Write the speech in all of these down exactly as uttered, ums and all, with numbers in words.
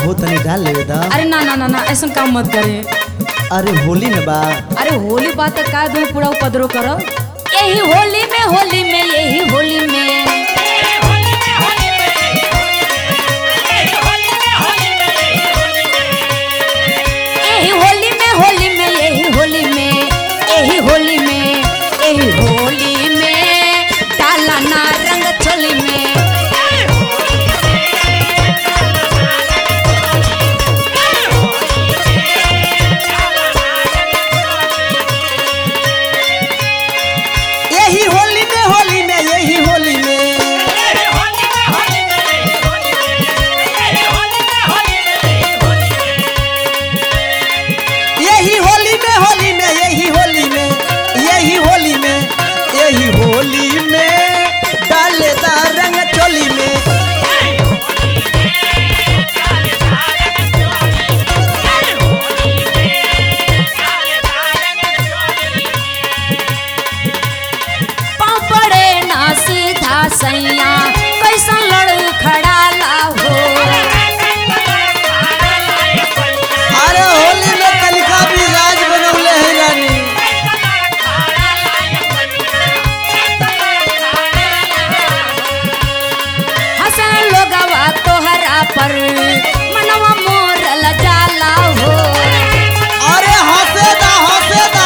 हो तनी डाल लेवे दा। अरे ना ना ना ना ऐसा काम मत करे। अरे होली न बा। अरे होली बात का दो पूरा उपद्रव करो। यही होली में होली में यही होली में यही होली में होली में यही होली में यही होली में यही होली में डाला ना रंग चोली में। यही होली में होली में यही होली में यही होली में होली में यही होली में यही होली में यही होली में डालेदार रंग चोली में। पापड़े ना सीधा सैया कैसा लड़ खड़ा लाहो। अरे होली में कलिका भी राज बनौले है रानी। हसन लोगवा तोहरा पर मनवा मोर लजाला हो। अरे हंसेदा हंसेदा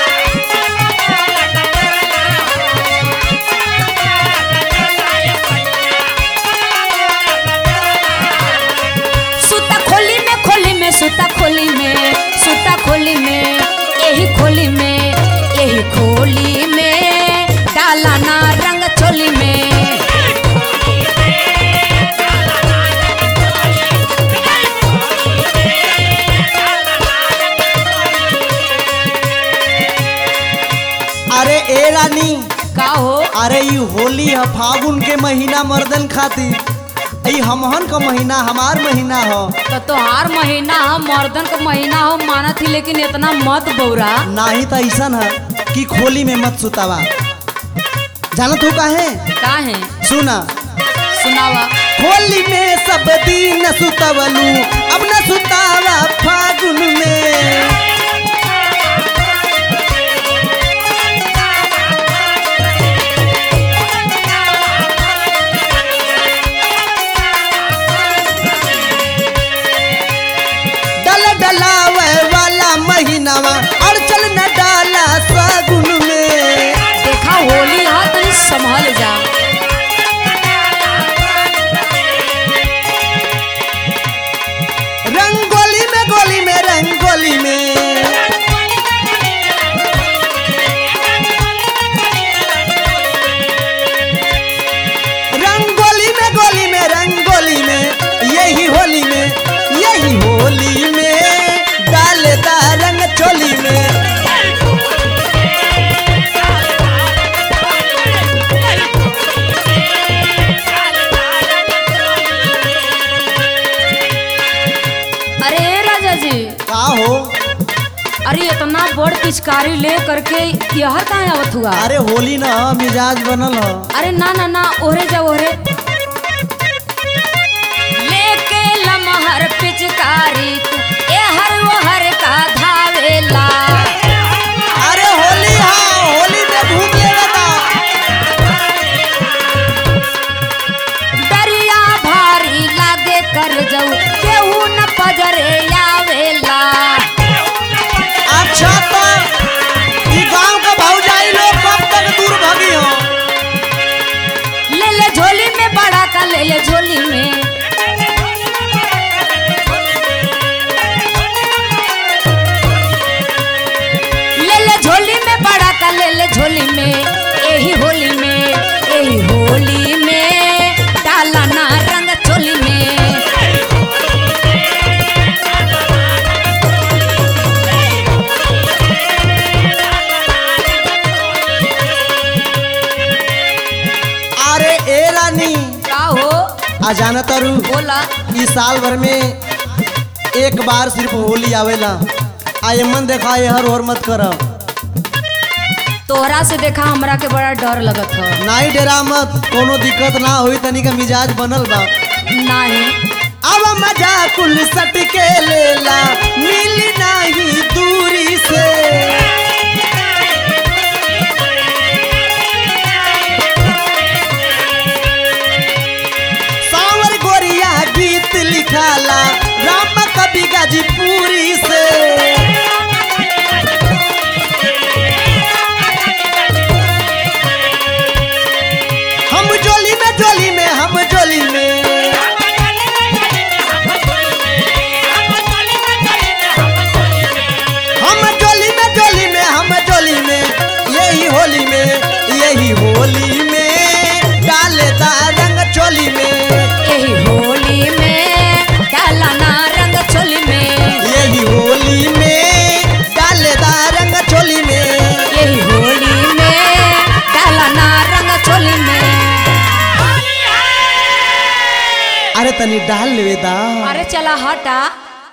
सुता खोली में खोली में सुता खोली में सुता खोली में यही खोली में यही खोली में डाला ना रंग चोली में। अरे ए रानी का हो? अरे ये होली है फागुन के महीना मर्दन खातिर। ई हमहन का महीना हमार महीना हो। तो तोहार महीना हम मर्दन का महीना हो माना थी लेकिन इतना मत बौरा। नाही तो ऐसा है कि खोली में मत सुतावा। जानत हो काहे? का है सुना सुनावा। होली में सब दिन सुतवलू अब न सुतावा फागुन में। डल डलावे वाला महीनावा और चल न डाला फागुन में। देखा होली है तो संभल जा। रंगोली में गोली में रंगोली में रंगोली में गोली में रंगोली में यही होली में यही होली में डालेदार रंग चोली में। अरे राजा जी का हो? अरे इतना बड़ पिचकारी ले करके यहर कहाँ आवत हुआ? अरे होली ना मिजाज बनल हो। अरे ना ना ना ओहरे जा ओहरे लेके लमहर पिचकारी तू एहर ओहर का धावेला। अरे होली हाँ होली में घूम लेगा। दरिया भारी लागे कर जाऊ केहू न पजरे आवेला। अच्छा तो ये गांव का भौजाई लोग कब तक दूर भागी हो? ले ले झोली में बड़ा का ले ले झोली में ले ले झोली में बड़ा का ले ले झोली में यही होली में यही होली में डाला ना रंग चोली में। अरे ए रानी का हो? आ जाना तारू बोला। इस साल भर में एक बार सिर्फ होली आवेला। आये मन देखा ये हर और मत कर। तोहरा से देखा हमरा के बड़ा डर लगत है। नाई डेरा मत, कोनो दिक्कत ना हुई, तनी का मिजाज बनल बा। नहीं अब मजा कुल सट के लेला मिली नहीं दूरी से। सांवर गोरिया गीत लिखाला राम कवि गाजीपुरी से। हम जोली में जोली में हम जोली में हम जोली में जोली में हम जोली में यही होली में यही होली में डालेदा रंग चोली में। यही होली में डाला ना रंग चोली में। यही होली में डालेदा रंग चोली में। यही होली में डाला ना रंग चोली में। अरे तनी डाल लेवे दा। अरे चला हटा।